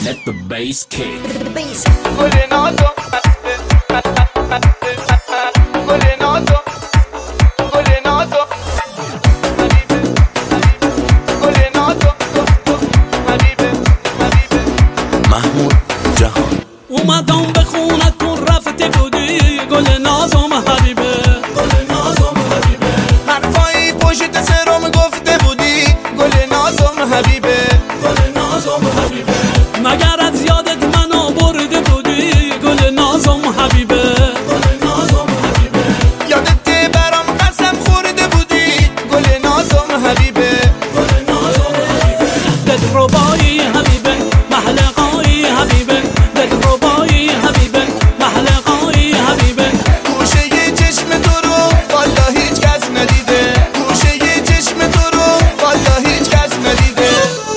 Let the bass kick. گل نازم گل نازم گل نازم گل نازم حبیبه حبیبه محمود جهان اومدم به خونتون رفته بودی گل نازم حبیبه گل نازم حبیبه حرفایی پشت سرم گفته بودی گل نازم حبیبه گل نازم حبیبه مگر از یادت منو برده بودی گل نازم حبیبه گل نازم حبیبه یادت برام قسم خورده بودی گل نازم حبیبه گل نازم حبیبه دلربایی حبیبه محلقایی حبیبه دلربایی حبیبه محلقایی حبیبه گوشه چشم تو رو والا هیچ کس ندیده گوشه چشم تو رو والا هیچ کس ندیده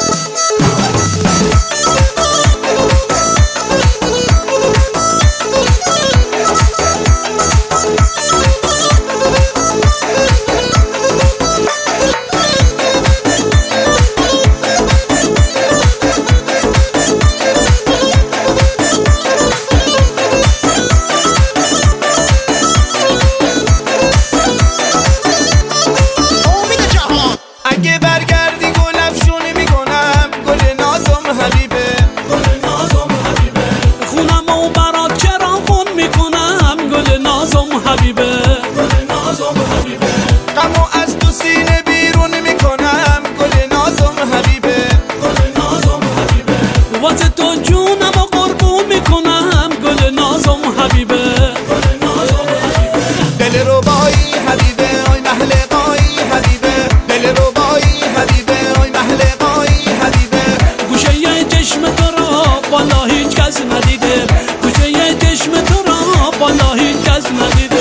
اگه برگردی گل افشونی میکنم گل نازم حبیبه گل نازم حبیبه خونمو برات چراغون میکنم گل نازم حبیبه گل نازم حبیبه غمو از تو سینه بیرون میکنم گل نازم حبیبه گل نازم حبیبه واسه تو جونمو قربون میکنم گل نازم حبیبه گل نازم حبیبه دلربایی حبیبه آی محلقایی حبیبه دلربایی حبیبه آی محلقایی حبیبه گوشه یه چشم تو را والا هیچ کس ندیده گوشه یه چشم تو را والا هیچ کس ندیده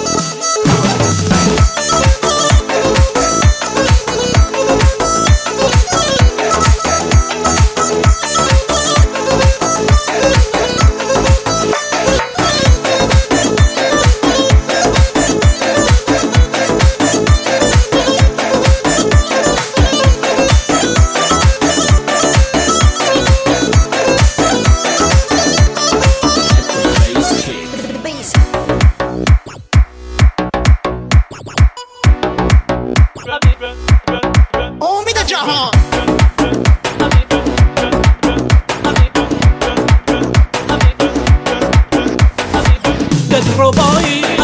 امید جهان دلربایی